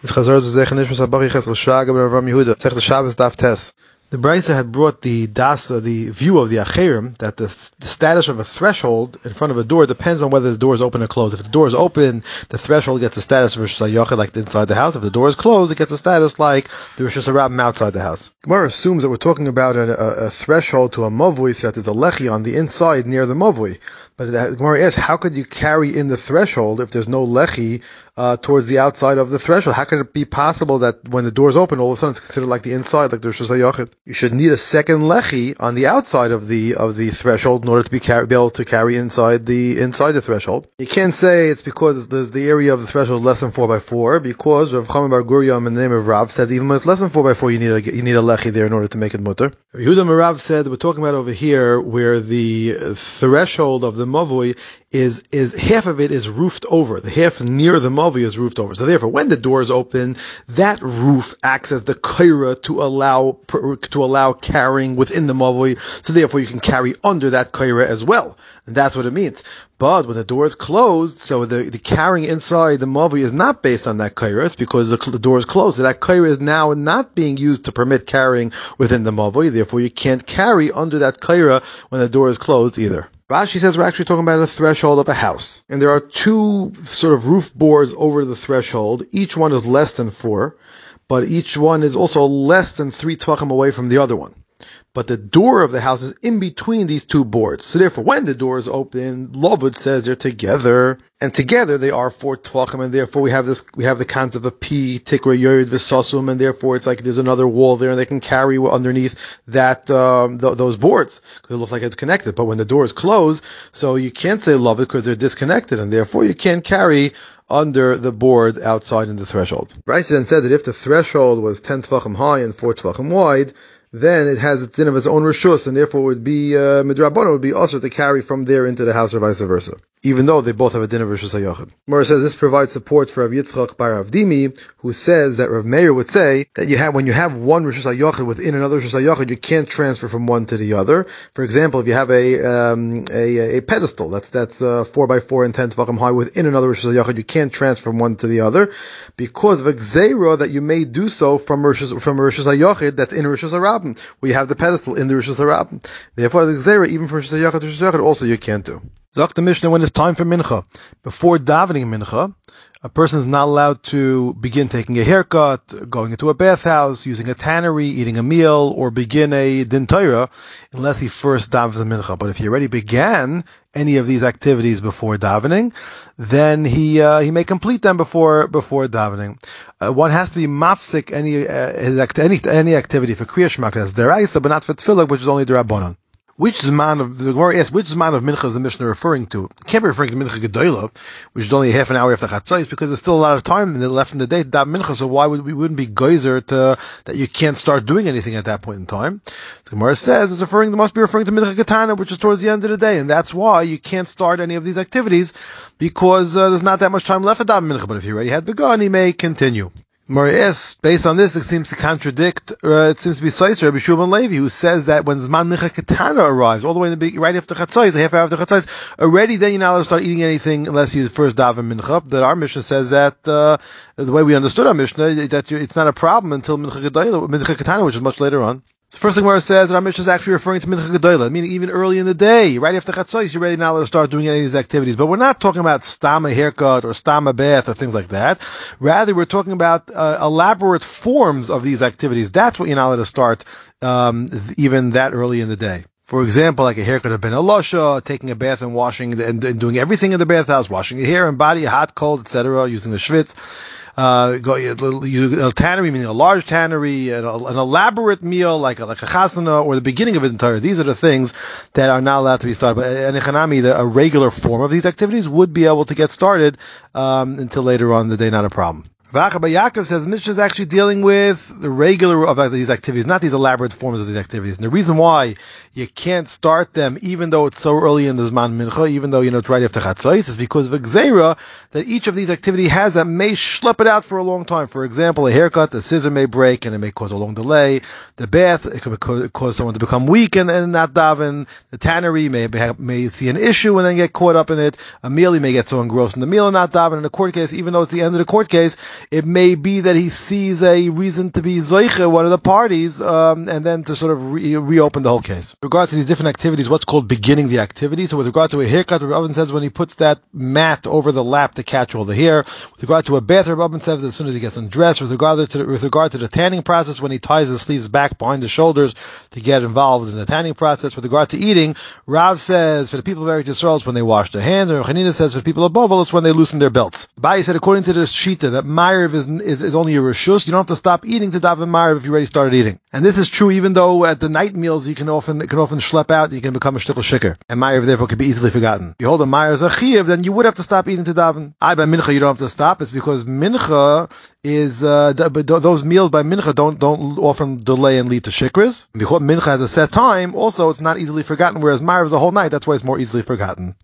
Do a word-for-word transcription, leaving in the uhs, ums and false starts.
The Brisa had brought the dasa, the view of the acherim, that the, the status of a threshold in front of a door depends on whether the door is open or closed. If the door is open, the threshold gets a status of Rosh Hashanah like inside the house. If the door is closed, it gets a status like the Rosh Hashanah outside the house. Gemara assumes that we're talking about a, a, a threshold to a mavui, so that there's a lechi on the inside near the mavui. But the Gemara asks, how could you carry in the threshold if there's no lechi uh, towards the outside of the threshold? How could it be possible that when the door is open, all of a sudden it's considered like the inside, like the Rosh Hashanah? You should need a second lechi on the outside of the of the threshold in order to be, car- be able to carry inside the inside the threshold. You can't say it's because there's the area of the threshold less than four by four, because Rav Chaim Bar Guryam in the name of Rav said even when it's less than four by four, you need a you need a lechi there in order to make it mutter. Yehuda Merav said we're talking about over here where the threshold of the mavui is is half of it is roofed over. The half near the mavui is roofed over. So therefore, when the door is open, that roof acts as the kaira to allow to allow carrying within the mavui. So therefore, you can carry under that kaira as well. And that's what it means. But when the door is closed, so the, the carrying inside the mavui is not based on that kaira. It's because the, the door is closed. So that kaira is now not being used to permit carrying within the mavui. Therefore, you can't carry under that kaira when the door is closed either. Rashi says we're actually talking about a threshold of a house. And there are two sort of roof boards over the threshold. Each one is less than four, but each one is also less than three tvachim away from the other one. But the door of the house is in between these two boards. So therefore, when the door is open, Lovud says they're together, and together they are four tvachim, and therefore we have this, we have the concept of P, Tikra, Yorid, Visasum, and therefore it's like there's another wall there, and they can carry underneath that, um, th- those boards, because it looks like it's connected. But when the door is closed, so you can't say Lovud because they're disconnected, and therefore you can't carry under the board outside in the threshold. Rice then said that if the threshold was ten tvachim high and four tvachim wide, then it has its din of its own rishus, and therefore it would be uh, midrabanan would be also to carry from there into the house or vice versa, even though they both have a din of rishus hayachid. Mora says this provides support for Rav Yitzchak bar Rav Dimi, who says that Rav Meir would say that you have when you have one rishus hayachid within another rishus hayachid, you can't transfer from one to the other. For example, if you have a um, a, a pedestal that's that's uh, four by four and ten tvachim high within another rishus hayachid, you can't transfer from one to the other because of a gzeira that you may do so from rishus from a rishus hayachid that's in rishus harabim. We have the pedestal in the Rishus Harabim. Therefore, the Gzeira, even from Rishus Hayachid to Rishus Hayachid, also you can't do. Zok the Mishnah when it's time for Mincha. Before davening Mincha, a person is not allowed to begin taking a haircut, going into a bathhouse, using a tannery, eating a meal, or begin a din Torah, unless he first davens the Mincha. But if he already began any of these activities before davening, then he uh, he may complete them before before davening. Uh, one has to be mafsik any uh, his act, any any activity for Kriya Shema, that's deraisa, but not for tefillah, which is only derabanan. Which zman of the Gemara asks, which zman of mincha is the Mishnah referring to? It can't be referring to mincha gedola, which is only half an hour after chatzos, because there's still a lot of time left in the day to daven mincha. So why would we wouldn't be geyser to that you can't start doing anything at that point in time? The Gemara says it's referring, it must be referring to mincha ketana, which is towards the end of the day, and that's why you can't start any of these activities because uh, there's not that much time left for daven mincha. But if he already had begun, he may continue. Morias, based on this, it seems to contradict, uh, it seems to be Saiser, Rabbi Shimon Levi, who says that when Zman Mincha Ketana arrives, all the way in the big, right after Chatzos, a half hour after Chatzos, already then you're not allowed to start eating anything unless you first daven Mincha. That our Mishnah says that, uh, the way we understood our Mishnah, that it's not a problem until Mincha Ketana, which is much later on. The first thing where it says that our Mishnah is actually referring to Mincha Gedola, meaning even early in the day, right after Chatzos, you're ready now to start doing any of these activities. But we're not talking about stama haircut or stama bath or things like that. Rather, we're talking about uh, elaborate forms of these activities. That's what you're not allowed to start um, even that early in the day. For example, like a haircut of Ben Elosha, taking a bath and washing the, and, and doing everything in the bathhouse, washing your hair and body, hot, cold, et cetera, using the schwitz. Uh, go, a tannery, meaning a large tannery, an, an elaborate meal like a, like a chasana, or the beginning of it entire. These are the things that are not allowed to be started. But an echanami, the, a regular form of these activities, would be able to get started um, until later on in the day, not a problem. V'achaba Yaakov says Mishnah is actually dealing with the regular of these activities, not these elaborate forms of these activities. And the reason why you can't start them, even though it's so early in the Zman Mincha, even though you know it's right after Chatzos, is because of a gzeira that each of these activity has that may schlep it out for a long time. For example, a haircut, the scissor may break and it may cause a long delay. The bath, it could cause someone to become weak and, and not daven. The tannery may have, may see an issue and then get caught up in it. A meal, he may get so engrossed in the meal and not daven. In a court case, even though it's the end of the court case, it may be that he sees a reason to be zoiche, one of the parties, um, and then to sort of re- reopen the whole case. With regard to these different activities, what's called beginning the activity. So with regard to a haircut, Rabbi Oven says when he puts that mat over the lap to catch all the hair. With regard to a bath, Rabbi Oven says as soon as he gets undressed. With regard to with regard to the tanning process, when he ties his sleeves back behind the shoulders to get involved in the tanning process. With regard to eating, Rav says for the people of Eretz Yisrael, it's when they wash their hands. And Chanina says for the people of Bovel, it's when they loosen their belts. Bai said according to the Shita that Ma'ariv is, is is only a reshus. You don't have to stop eating to daven Ma'ariv if you already started eating. And this is true even though at the night meals you can often it can often schlep out. You can become a shtickle shikker, and Ma'ariv therefore can be easily forgotten. If you hold a Ma'ariv as a chiyuv, then you would have to stop eating to daven. I by mincha you don't have to stop. It's because mincha is uh, th- those meals by mincha don't don't often delay and lead to shikras. Because mincha has a set time, also it's not easily forgotten. Whereas Ma'ariv is a whole night. That's why it's more easily forgotten.